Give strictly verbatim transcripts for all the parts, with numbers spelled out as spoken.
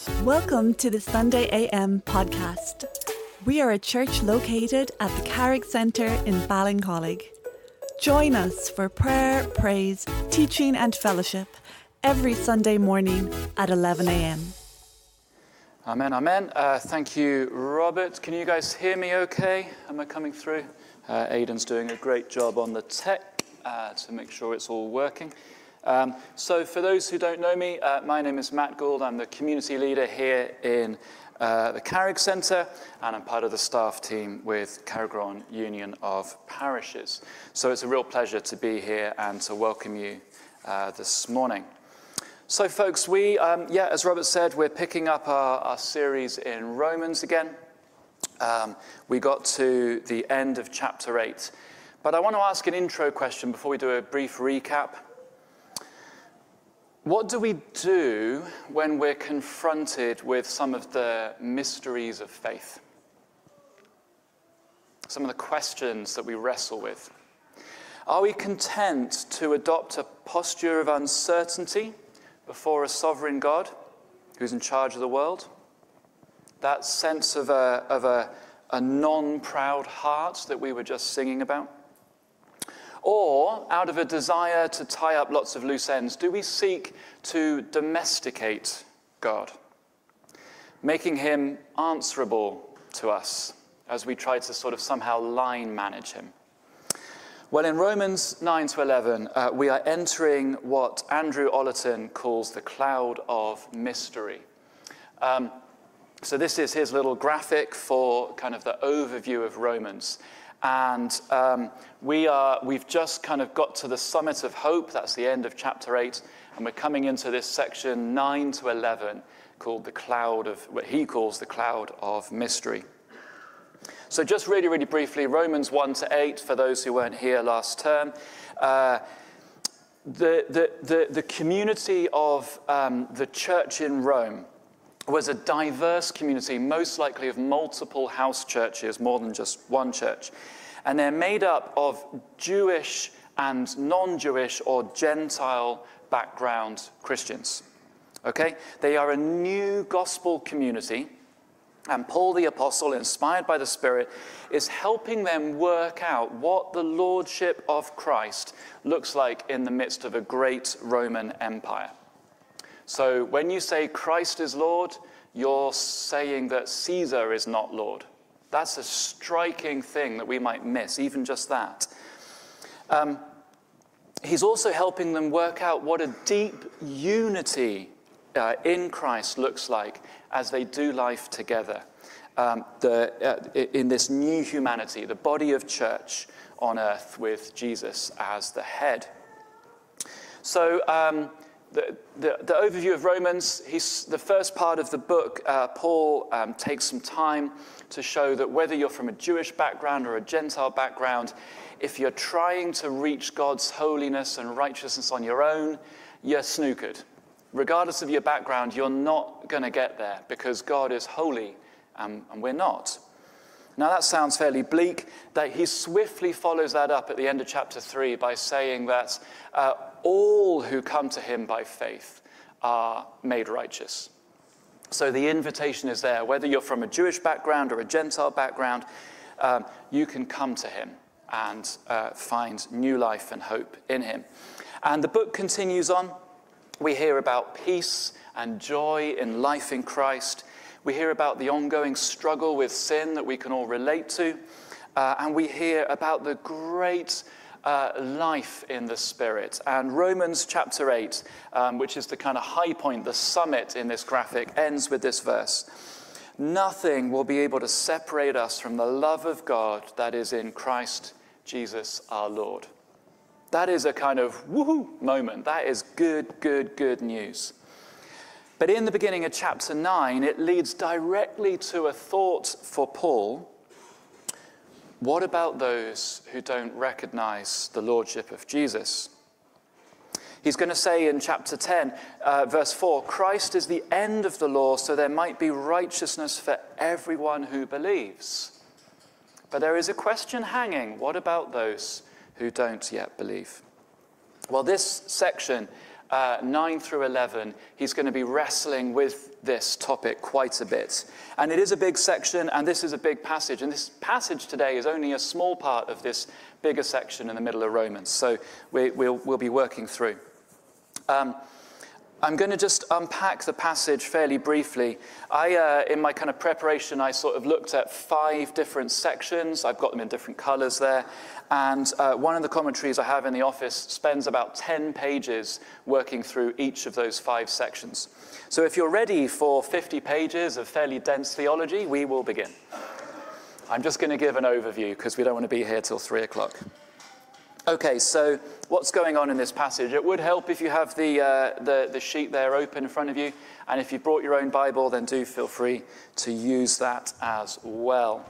Welcome to the Sunday A M podcast. We are a church located at the Carrick Centre in Ballincollig. Join us for prayer, praise, teaching and fellowship every Sunday morning at eleven a m. Amen, amen. Uh, thank you, Robert. Can you guys hear me okay? Am I coming through? Uh, Aidan's doing a great job on the tech uh, to make sure it's all working. Um, so for those who don't know me, uh, my name is Matt Gould. I'm the community leader here in uh, the Carrick Centre, and I'm part of the staff team with Carrick Union of Parishes. So it's a real pleasure to be here and to welcome you uh, this morning. So folks, we, um, yeah, as Robert said, we're picking up our, our series in Romans again. Um, we got to the end of chapter eight. But I want to ask an intro question before we do a brief recap. What do we do when we're confronted with some of the mysteries of faith? Some of the questions that we wrestle with. Are we content to adopt a posture of uncertainty before a sovereign God who's in charge of the world? That sense of a, of a, a non-proud heart that we were just singing about? Or, out of a desire to tie up lots of loose ends, do we seek to domesticate God, making him answerable to us as we try to sort of somehow line manage him? Well, in Romans nine to eleven, uh, we are entering what Andrew Ollerton calls the cloud of mystery. Um, so this is his little graphic for kind of the overview of Romans. And um, we are, we've just kind of got to the summit of hope. That's the end of chapter eight. And we're coming into this section nine to eleven called the cloud of, what he calls the cloud of mystery. So just really, really briefly, Romans one to eight, for those who weren't here last term. Uh, the, the, the, the community of um, the church in Rome was a diverse community, most likely of multiple house churches, more than just one church. And they're made up of Jewish and non-Jewish or Gentile background Christians. Okay? They are a new gospel community, and Paul the Apostle, inspired by the Spirit, is helping them work out what the lordship of Christ looks like in the midst of a great Roman Empire. So when you say Christ is Lord, you're saying that Caesar is not Lord. That's a striking thing that we might miss, even just that. Um, he's also helping them work out what a deep unity uh, in Christ looks like as they do life together. Um, the, uh, in this new humanity, the body of church on earth with Jesus as the head. So, um, The, the, the overview of Romans, he's, the first part of the book, uh, Paul um, takes some time to show that whether you're from a Jewish background or a Gentile background, if you're trying to reach God's holiness and righteousness on your own, you're snookered. Regardless of your background, you're not going to get there because God is holy um, and we're not. Now that sounds fairly bleak. That he swiftly follows that up at the end of chapter three by saying that uh, all who come to him by faith are made righteous. So the invitation is there. Whether you're from a Jewish background or a Gentile background, um, you can come to him and uh, find new life and hope in him. And the book continues on. We hear about peace and joy in life in Christ. We hear about the ongoing struggle with sin that we can all relate to. Uh, and we hear about the great uh, life in the Spirit. And Romans chapter eight, um, which is the kind of high point, the summit in this graphic, ends with this verse. Nothing will be able to separate us from the love of God that is in Christ Jesus our Lord. That is a kind of woohoo moment. That is good, good, good news. But in the beginning of chapter nine, it leads directly to a thought for Paul. What about those who don't recognize the lordship of Jesus? He's going to say in chapter ten, uh, verse four, Christ is the end of the law, so there might be righteousness for everyone who believes. But there is a question hanging. What about those who don't yet believe? Well, this section, uh, nine through eleven, he's going to be wrestling with this topic quite a bit. And it is a big section, and this is a big passage. And this passage today is only a small part of this bigger section in the middle of Romans. So we, we'll, we'll be working through. Um, I'm going to just unpack the passage fairly briefly. I, uh, in my kind of preparation, I sort of looked at five different sections. I've got them in different colors there. And uh, one of the commentaries I have in the office spends about ten pages working through each of those five sections. So if you're ready for fifty pages of fairly dense theology, we will begin. I'm just going to give an overview because we don't want to be here till three o'clock. Okay, so what's going on in this passage? It would help if you have the, uh, the, the sheet there open in front of you. And if you brought your own Bible, then do feel free to use that as well.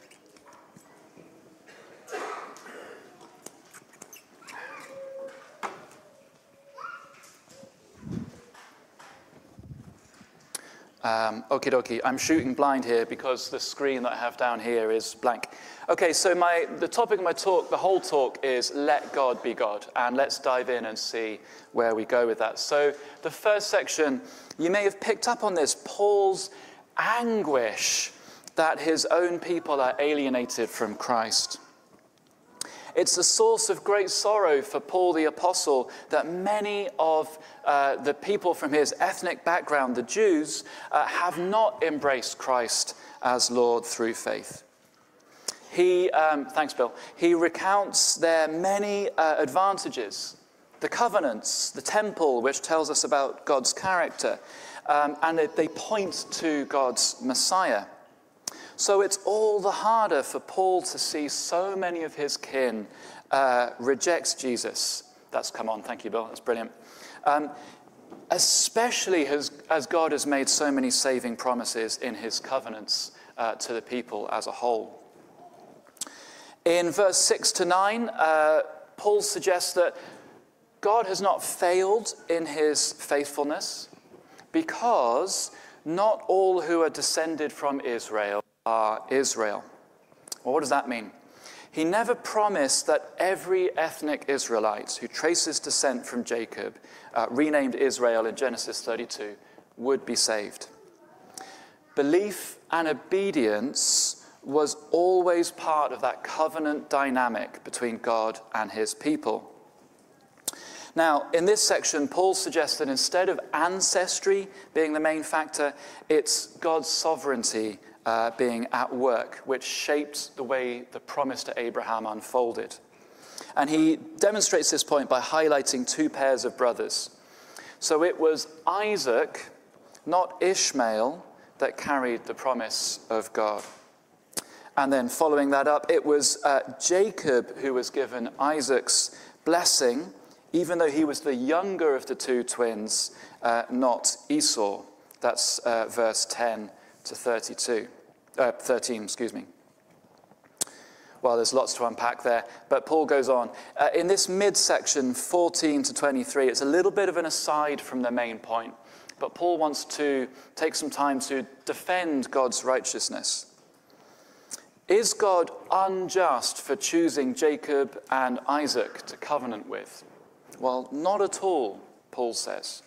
Um, okie dokie, I'm shooting blind here because the screen that I have down here is blank. Okay, so my, the topic of my talk, the whole talk, is let God be God. And let's dive in and see where we go with that. So the first section, you may have picked up on this, Paul's anguish that his own people are alienated from Christ. It's a source of great sorrow for Paul the Apostle that many of uh, the people from his ethnic background, the Jews, uh, have not embraced Christ as Lord through faith. He, um, thanks Bill, he recounts their many uh, advantages, the covenants, the temple, which tells us about God's character, um, and it, they point to God's Messiah. So it's all the harder for Paul to see so many of his kin uh, reject Jesus. That's come on, thank you, Bill, that's brilliant. Um, especially as, as God has made so many saving promises in his covenants uh, to the people as a whole. In verse six to nine, uh, Paul suggests that God has not failed in his faithfulness because not all who are descended from Israel are Israel. Well, what does that mean? He never promised that every ethnic Israelite who traces descent from Jacob, uh, renamed Israel in Genesis thirty-two, would be saved. Belief and obedience was always part of that covenant dynamic between God and his people. Now, in this section, Paul suggests that instead of ancestry being the main factor, it's God's sovereignty Uh, being at work, which shaped the way the promise to Abraham unfolded. And he demonstrates this point by highlighting two pairs of brothers. So it was Isaac, not Ishmael, that carried the promise of God. And then following that up, it was uh, Jacob who was given Isaac's blessing, even though he was the younger of the two twins, uh, not Esau. That's uh, verse ten to thirty-two. Uh, thirteen, excuse me. Well, there's lots to unpack there, but Paul goes on. Uh, in this midsection, fourteen to twenty-three, it's a little bit of an aside from the main point, but Paul wants to take some time to defend God's righteousness. Is God unjust for choosing Jacob and Isaac to covenant with? Well, not at all, Paul says.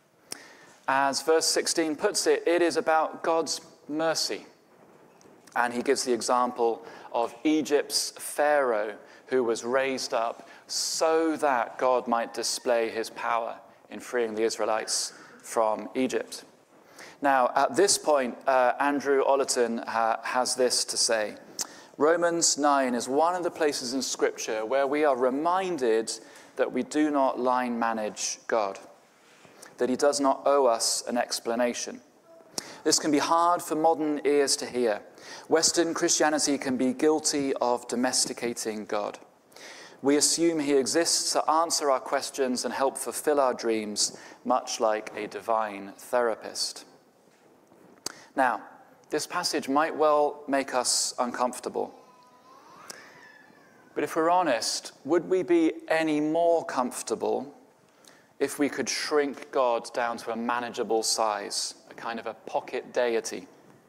As verse sixteen puts it, it is about God's mercy. And he gives the example of Egypt's Pharaoh, who was raised up so that God might display his power in freeing the Israelites from Egypt. Now, at this point, uh, Andrew Ollerton ha- has this to say. Romans nine is one of the places in Scripture where we are reminded that we do not line manage God, that he does not owe us an explanation. This can be hard for modern ears to hear. Western Christianity can be guilty of domesticating God. We assume he exists to answer our questions and help fulfill our dreams, much like a divine therapist. Now, this passage might well make us uncomfortable. But if we're honest, would we be any more comfortable if we could shrink God down to a manageable size, a kind of a pocket deity?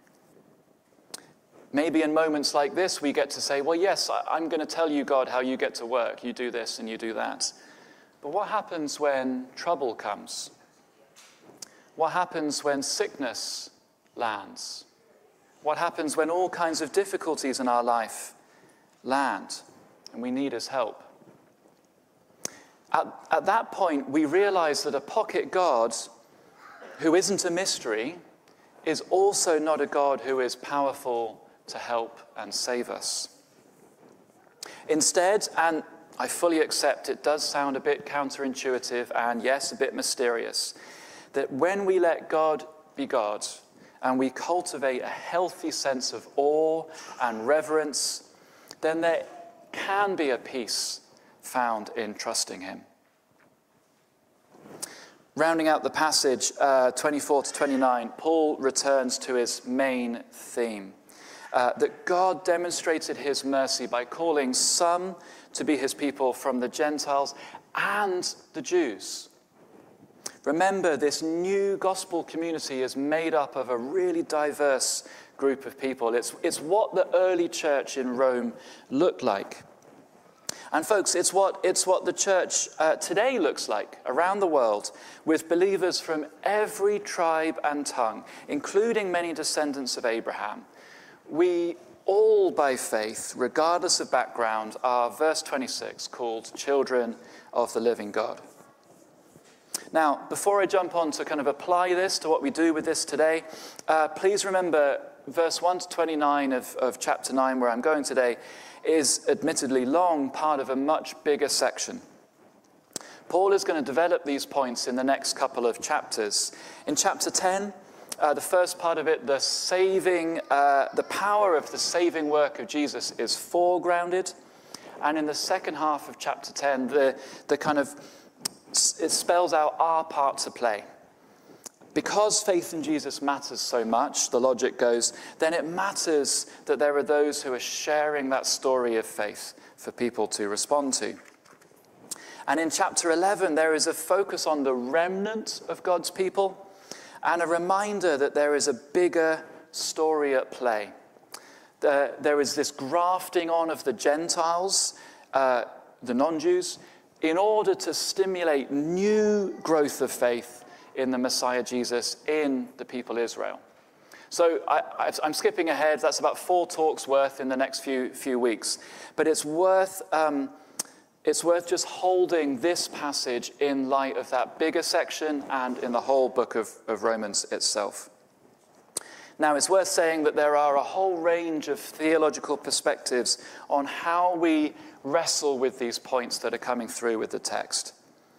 Maybe in moments like this, we get to say, well, yes, I'm going to tell you, God, how you get to work. You do this and you do that. But what happens when trouble comes? What happens when sickness lands? What happens when all kinds of difficulties in our life land and we need his help? At, at that point, we realize that a pocket God who isn't a mystery is also not a God who is powerful to help and save us. Instead, and I fully accept it does sound a bit counterintuitive and yes, a bit mysterious, that when we let God be God and we cultivate a healthy sense of awe and reverence, then there can be a peace found in trusting him. Rounding out the passage, uh, twenty-four to twenty-nine, Paul returns to his main theme, uh, that God demonstrated his mercy by calling some to be his people from the Gentiles and the Jews. Remember, this new gospel community is made up of a really diverse group of people. It's, it's what the early church in Rome looked like. And folks, it's what, it's what the church uh, today looks like around the world, with believers from every tribe and tongue, including many descendants of Abraham. We all, by faith, regardless of background, are, verse twenty-six, called children of the living God. Now, before I jump on to kind of apply this to what we do with this today, uh, please remember verse one to twenty-nine of, of chapter nine, where I'm going today, is admittedly long, part of a much bigger section. Paul is going to develop these points in the next couple of chapters. In chapter ten, uh, the first part of it, the saving, uh, the power of the saving work of Jesus is foregrounded. And in the second half of chapter ten, the, the kind of, it spells out our part to play. Because faith in Jesus matters so much, the logic goes, then it matters that there are those who are sharing that story of faith for people to respond to. And in chapter eleven, there is a focus on the remnant of God's people and a reminder that there is a bigger story at play. There, there is this grafting on of the Gentiles, uh, the non-Jews, in order to stimulate new growth of faith in the Messiah Jesus, in the people Israel. So I, I'm skipping ahead. That's about four talks worth in the next few few weeks. But it's worth um, it's worth just holding this passage in light of that bigger section and in the whole book of, of Romans itself. Now, it's worth saying that there are a whole range of theological perspectives on how we wrestle with these points that are coming through with the text.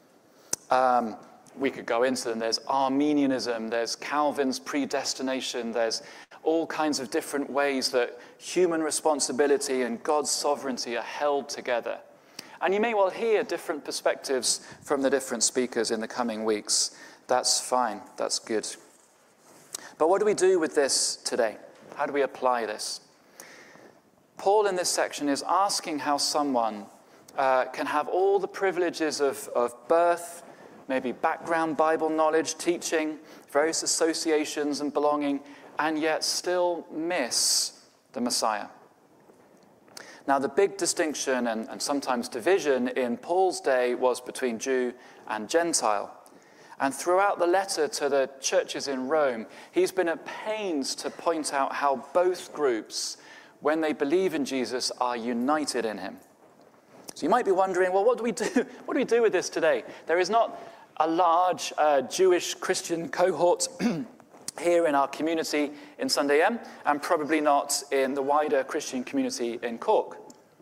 Um, We could go into them. There's Arminianism, there's Calvin's predestination, there's all kinds of different ways that human responsibility and God's sovereignty are held together. And you may well hear different perspectives from the different speakers in the coming weeks. That's fine, that's good. But what do we do with this today? How do we apply this? Paul in this section is asking how someone uh, can have all the privileges of, of birth, maybe background Bible knowledge, teaching, various associations and belonging, and yet still miss the Messiah. Now, the big distinction and, and sometimes division in Paul's day was between Jew and Gentile. And throughout the letter to the churches in Rome, he's been at pains to point out how both groups, when they believe in Jesus, are united in him. So you might be wondering, well, what do we do? What do we do with this today? There is not a large uh, Jewish Christian cohort here in our community in Sunday M, and probably not in the wider Christian community in Cork.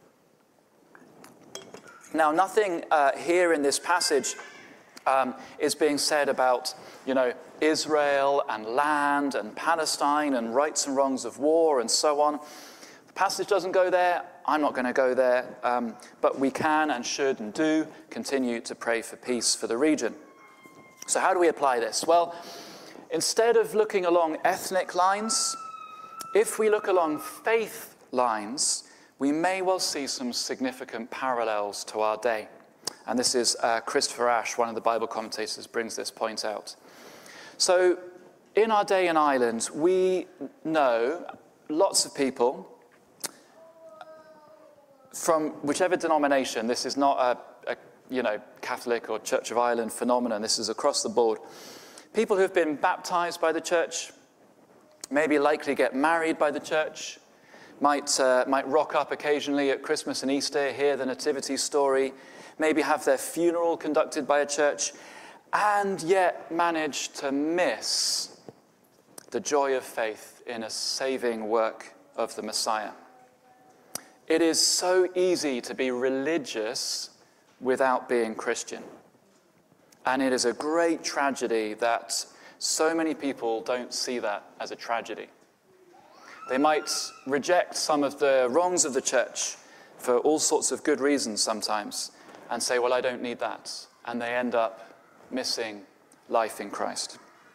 Now, nothing uh, here in this passage um, is being said about, you know, Israel and land and Palestine and rights and wrongs of war and so on. The passage doesn't go there. I'm not going to go there, um, but we can and should and do continue to pray for peace for the region. So how do we apply this? Well, instead of looking along ethnic lines, if we look along faith lines, we may well see some significant parallels to our day. And this is uh, Christopher Ash, one of the Bible commentators, brings this point out. So in our day in Ireland, we know lots of people from whichever denomination. This is not a, a you know, Catholic or Church of Ireland phenomenon. This is across the board. People who have been baptized by the church, maybe likely get married by the church, might, uh, might rock up occasionally at Christmas and Easter, hear the nativity story, maybe have their funeral conducted by a church, and yet manage to miss the joy of faith in a saving work of the Messiah. It is so easy to be religious without being Christian. And it is a great tragedy that so many people don't see that as a tragedy. They might reject some of the wrongs of the church for all sorts of good reasons sometimes and say, well, I don't need that. And they end up missing life in Christ.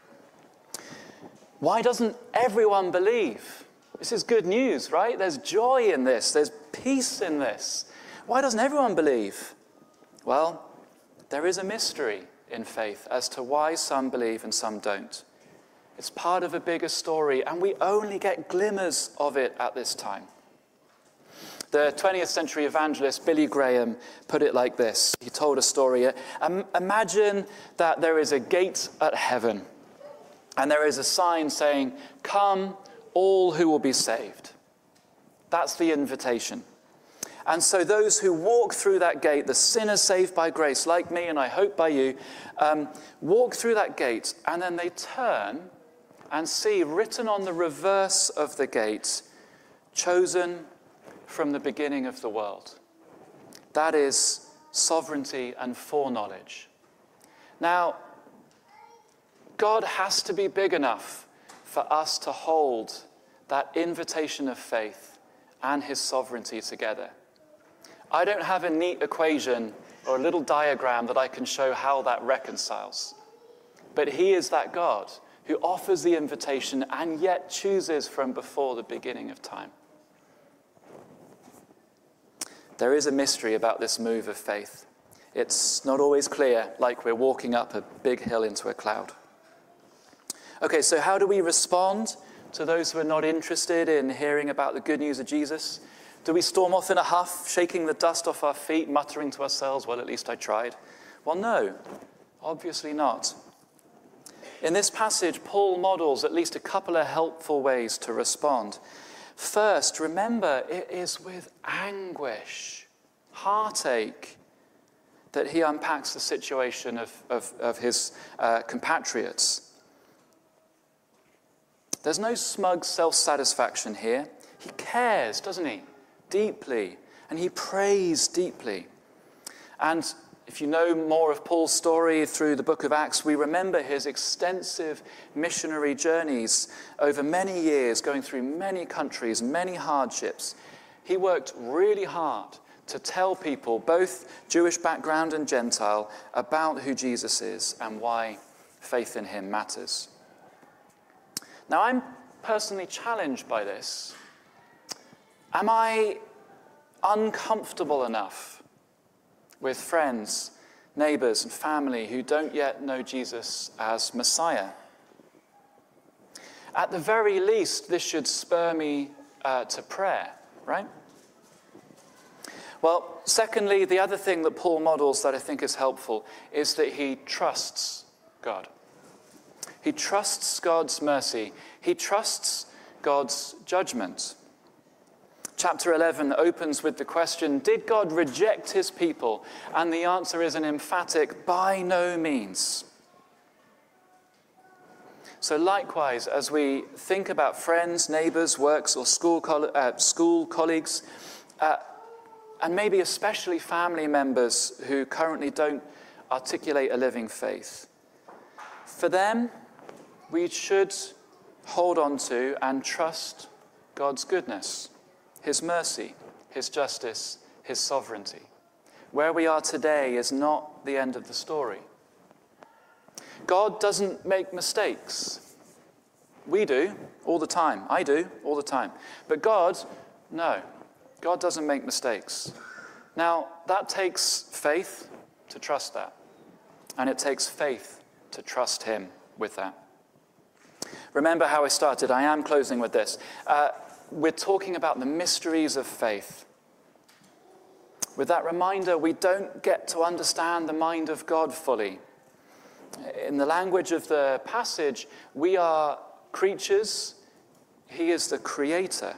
Why doesn't everyone believe? This is good news, right? There's joy in this. There's peace in this. Why doesn't everyone believe? Well, there is a mystery in faith as to why some believe and some don't. It's part of a bigger story, and we only get glimmers of it at this time. The twentieth century evangelist Billy Graham put it like this. He told a story. Um, imagine that there is a gate at heaven, and there is a sign saying, "Come, all who will be saved." That's the invitation. And so those who walk through that gate, the sinners saved by grace, like me and I hope by you, um, walk through that gate, and then they turn and see written on the reverse of the gate, "Chosen from the beginning of the world." That is sovereignty and foreknowledge. Now, God has to be big enough for us to hold that invitation of faith and his sovereignty together. I don't have a neat equation or a little diagram that I can show how that reconciles. But he is that God who offers the invitation and yet chooses from before the beginning of time. There is a mystery about this move of faith. It's not always clear, like we're walking up a big hill into a cloud. Okay, so how do we respond to those who are not interested in hearing about the good news of Jesus? Do we storm off in a huff, shaking the dust off our feet, muttering to ourselves, well, at least I tried? Well, no, obviously not. In this passage, Paul models at least a couple of helpful ways to respond. First, remember, it is with anguish, heartache, that he unpacks the situation of, of, of his uh, compatriots. There's no smug self-satisfaction here. He cares, doesn't he? Deeply. And he prays deeply. And if you know more of Paul's story through the book of Acts, we remember his extensive missionary journeys over many years, going through many countries, many hardships. He worked really hard to tell people, both Jewish background and Gentile, about who Jesus is and why faith in him matters. Now, I'm personally challenged by this. Am I uncomfortable enough with friends, neighbors, and family who don't yet know Jesus as Messiah? At the very least, this should spur me uh, to prayer, right? Well, secondly, the other thing that Paul models that I think is helpful is that he trusts God. He trusts God's mercy. He trusts God's judgment. Chapter eleven opens with the question, did God reject his people? And the answer is an emphatic, by no means. So likewise, as we think about friends, neighbors, works, or school, coll- uh, school colleagues, uh, and maybe especially family members who currently don't articulate a living faith, for them, we should hold on to and trust God's goodness, his mercy, his justice, his sovereignty. Where we are today is not the end of the story. God doesn't make mistakes. We do, all the time. I do, all the time. But God, no. God doesn't make mistakes. Now, that takes faith to trust that. And it takes faith to trust him with that. Remember how I started. I am closing with this. Uh, we're talking about the mysteries of faith. With that reminder, we don't get to understand the mind of God fully. In the language of the passage, we are creatures. He is the creator.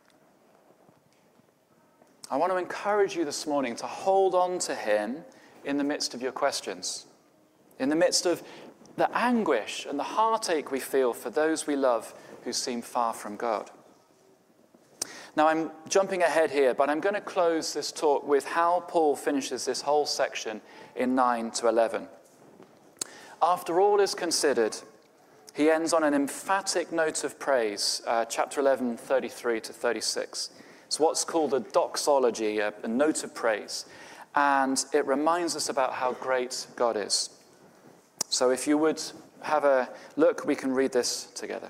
I want to encourage you this morning to hold on to him in the midst of your questions, in the midst of the anguish and the heartache we feel for those we love who seem far from God. Now, I'm jumping ahead here, but I'm going to close this talk with how Paul finishes this whole section in nine to eleven. After all is considered, he ends on an emphatic note of praise, uh, chapter eleven, thirty-three to thirty-six. It's what's called a doxology, a, a note of praise, and it reminds us about how great God is. So if you would have a look, we can read this together.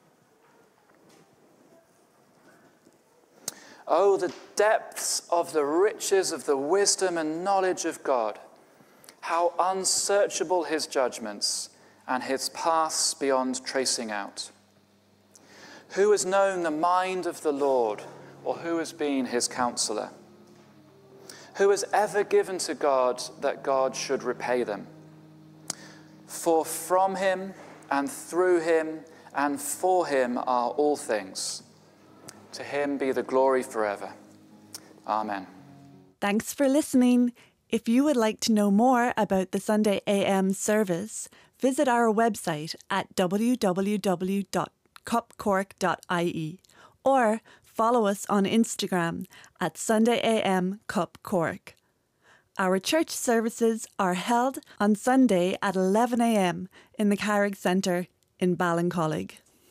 Oh, the depths of the riches of the wisdom and knowledge of God. How unsearchable his judgments and his paths beyond tracing out. Who has known the mind of the Lord, or who has been his counselor? Who has ever given to God that God should repay them? For from him and through him and for him are all things. To him be the glory forever. Amen. Thanks for listening. If you would like to know more about the Sunday A M service, visit our website at w w w dot cup cork dot i e or follow us on Instagram at Sunday A M Cup Cork. Our church services are held on Sunday at eleven a m in the Carrick Centre in Ballincollig.